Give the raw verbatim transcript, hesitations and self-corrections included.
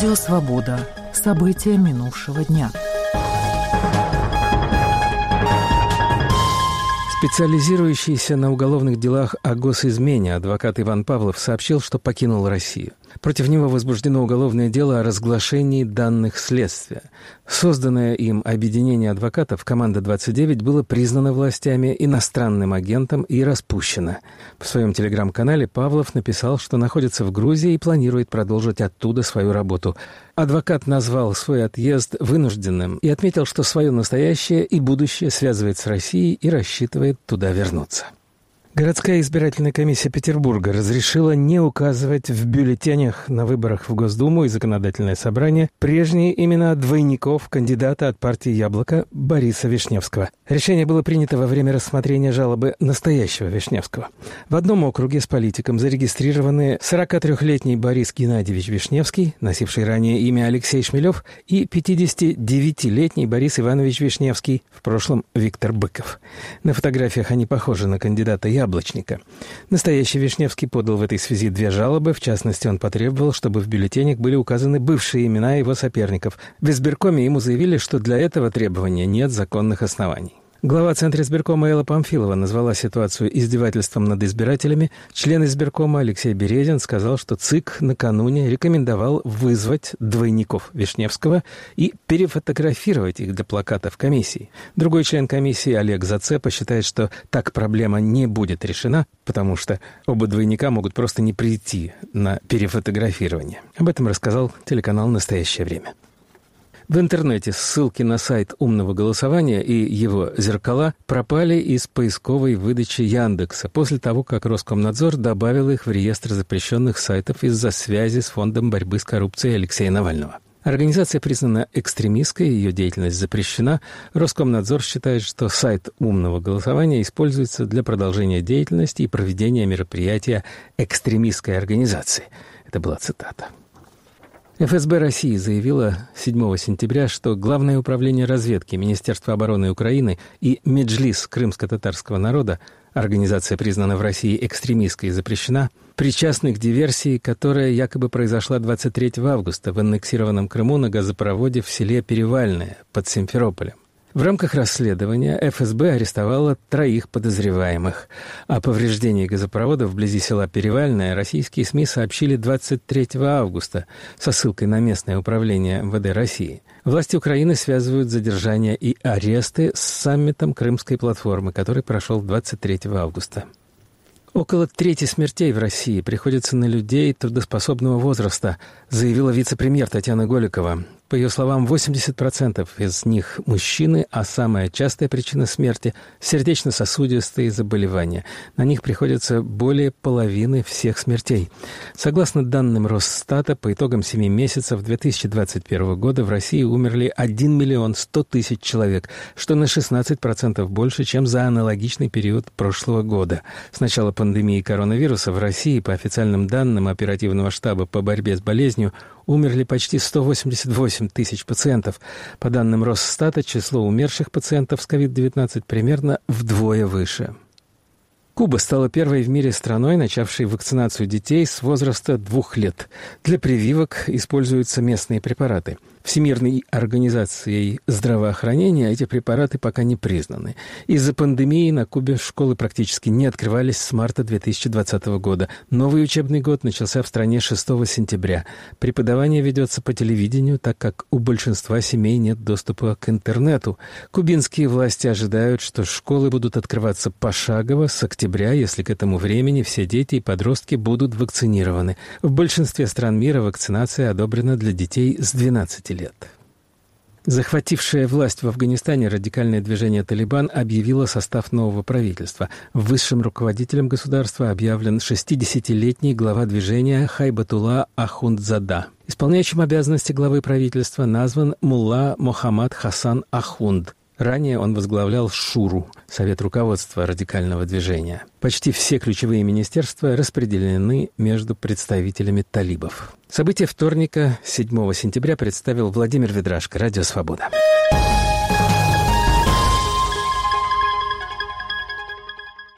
Радио «Свобода». События минувшего дня. Специализирующийся на уголовных делах о госизмене адвокат Иван Павлов сообщил, что покинул Россию. Против него возбуждено уголовное дело о разглашении данных следствия. Созданное им объединение адвокатов «Команда двадцать девять» было признано властями иностранным агентом и распущено. В своем телеграм-канале Павлов написал, что находится в Грузии и планирует продолжить оттуда свою работу. Адвокат назвал свой отъезд вынужденным и отметил, что свое настоящее и будущее связывает с Россией и рассчитывает туда вернуться. Городская избирательная комиссия Петербурга разрешила не указывать в бюллетенях на выборах в Госдуму и Законодательное собрание прежние имена двойников кандидата от партии «Яблоко» Бориса Вишневского. Решение было принято во время рассмотрения жалобы настоящего Вишневского. В одном округе с политиком зарегистрированы сорокатрёхлетний Борис Геннадьевич Вишневский, носивший ранее имя Алексей Шмелев, и пятидесятидевятилетний Борис Иванович Вишневский, в прошлом Виктор Быков. На фотографиях они похожи на кандидата «Яблоко». Яблочника. Настоящий Вишневский подал в этой связи две жалобы. В частности, он потребовал, чтобы в бюллетенях были указаны бывшие имена его соперников. В избиркоме ему заявили, что для этого требования нет законных оснований. Глава Центра избиркома Элла Памфилова назвала ситуацию издевательством над избирателями. Член избиркома Алексей Березин сказал, что ЦИК накануне рекомендовал вызвать двойников Вишневского и перефотографировать их для плакатов комиссии. Другой член комиссии Олег Зацепа считает, что так проблема не будет решена, потому что оба двойника могут просто не прийти на перефотографирование. Об этом рассказал телеканал «Настоящее время». В интернете ссылки на сайт умного голосования и его зеркала пропали из поисковой выдачи Яндекса после того, как Роскомнадзор добавил их в реестр запрещенных сайтов из-за связи с Фондом борьбы с коррупцией Алексея Навального. Организация признана экстремистской, ее деятельность запрещена. Роскомнадзор считает, что сайт умного голосования используется для продолжения деятельности и проведения мероприятия экстремистской организации. Это была цитата. эф эс бэ России заявила седьмого сентября, что Главное управление разведки Министерства обороны Украины и Меджлис крымско-татарского народа, организация признана в России экстремистской и запрещена, причастны к диверсии, которая якобы произошла двадцать третьего августа в аннексированном Крыму на газопроводе в селе Перевальное под Симферополем. В рамках расследования эф эс бэ арестовала троих подозреваемых. О повреждении газопровода вблизи села Перевальное российские СМИ сообщили двадцать третьего августа со ссылкой на местное управление эм вэ дэ России. Власти Украины связывают задержания и аресты с саммитом Крымской платформы, который прошел двадцать третьего августа. Около трети смертей в России приходится на людей трудоспособного возраста, заявила вице-премьер Татьяна Голикова. По ее словам, восемьдесят процентов из них мужчины, а самая частая причина смерти – сердечно-сосудистые заболевания. На них приходится более половины всех смертей. Согласно данным Росстата, по итогам семи месяцев две тысячи двадцать первого года в России умерли один миллион сто тысяч человек, что на шестнадцать процентов больше, чем за аналогичный период прошлого года. С начала пандемии коронавируса в России, по официальным данным оперативного штаба по борьбе с болезнью, умерли почти сто восемьдесят восемь тысяч пациентов. По данным Росстата, число умерших пациентов с ковид девятнадцать примерно вдвое выше. Куба стала первой в мире страной, начавшей вакцинацию детей с возраста двух лет. Для прививок используются местные препараты. Всемирной организацией здравоохранения эти препараты пока не признаны. Из-за пандемии на Кубе школы практически не открывались с марта две тысячи двадцатого года. Новый учебный год начался в стране шестого сентября. Преподавание ведется по телевидению, так как у большинства семей нет доступа к интернету. Кубинские власти ожидают, что школы будут открываться пошагово с октября, если к этому времени все дети и подростки будут вакцинированы. В большинстве стран мира вакцинация одобрена для детей с двенадцати лет. Захватившее власть в Афганистане радикальное движение «Талибан» объявило состав нового правительства. Высшим руководителем государства объявлен шестидесятилетний глава движения Хайбатулла Ахундзада. Исполняющим обязанности главы правительства назван мулла Мохаммад Хасан Ахунд. Ранее он возглавлял Шуру, Совет руководства радикального движения. Почти все ключевые министерства распределены между представителями талибов. События вторника, седьмого сентября, представил Владимир Ведрашко, Радио «Свобода».